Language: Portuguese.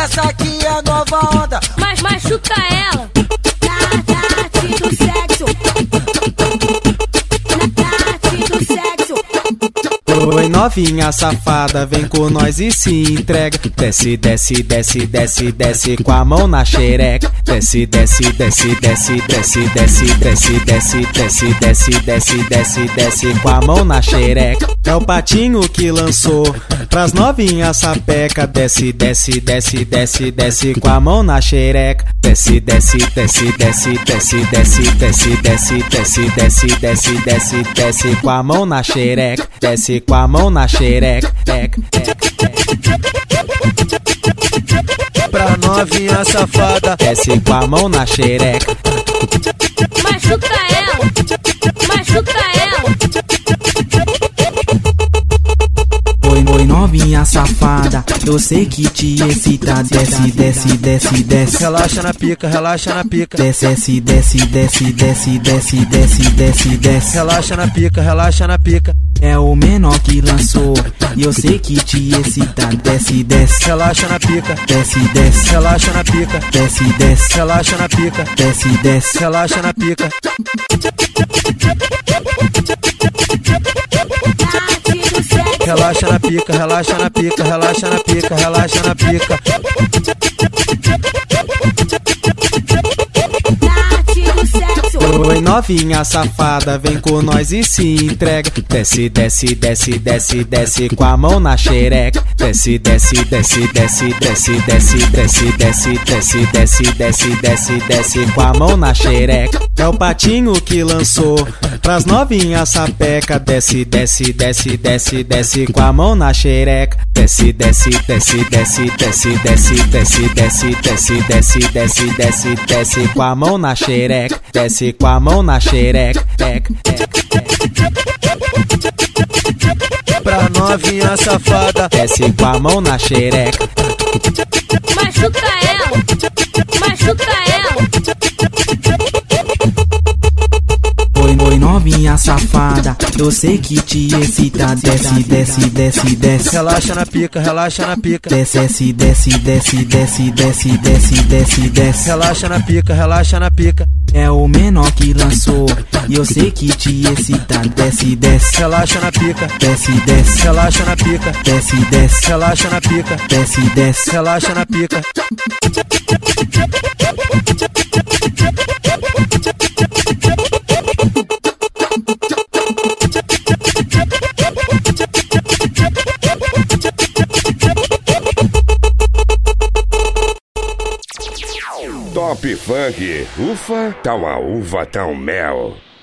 essa aqui é a nova onda. Mas machuca ela. Na arte do sexo. Na arte do sexo. Oi novinha safada, vem com nós e se entrega. Desce, desce, desce, desce, desce com a mão na xereca. Desce, desce, desce, desce, desce, desce, desce, desce, desce, desce, desce, desce, desce com a mão na xereca. É o patinho que lançou pras novinhas sapeca. Desce, desce, desce, desce, desce com a mão na xereca. Desce, desce, desce, desce, desce, desce, desce, desce, desce, desce, desce, desce, desce com a mão na xereca. Desce com a mão na xereca. Pra novinha safada, desce com a mão na xereca. Machuca ela. Machuca ela. Oi novinha safada, eu sei que te excita. Desce, desce, desce, desce. relaxa na pica, relaxa na pica. Desce, desce, desce, desce, desce, desce, desce, desce. Relaxa na pica, relaxa na pica. É o menor que lançou e eu sei que te excita. Desce, desce. Relaxa na pica, Desce, desce. relaxa na pica. Desce, desce. Relaxa na pica, Desce, desce. relaxa na pica. Arte do sexo. Relaxa na pica, relaxa na pica, relaxa na pica, relaxa na pica. Arte do sexo. Oi novinha safada, vem com nós e se entrega. Desce, desce, desce, desce, desce com a mão na xereca. Desce, desce, desce, desce, desce, desce, desce, desce, desce, desce, desce, desce, desce com a mão na xereca. É o patinho que lançou pras novinhas sapeca. Desce, desce, desce, desce, desce com a mão na xereca. Desce, desce, desce, desce, desce, desce, desce, desce, desce, desce, desce, desce, desce com a mão na xereca. Desce com a mão na xereca. Pra novinha safada, Desce com a mão na xereca. Machuca ela. Machuca ela. Oi novinha safada, eu sei que te excita. Desce, desce, desce, desce. relaxa na pica, relaxa na pica. Desce, desce, desce, desce, desce, desce, desce, desce. Relaxa na pica, relaxa na pica. É o menor que lançou e eu sei que te excita. Desce, desce. Relaxa na pica, Desce, desce. relaxa na pica. Desce, desce. Relaxa na pica, Desce, desce. relaxa na pica. Top Funk, ufa, tá uma uva, tá um mel.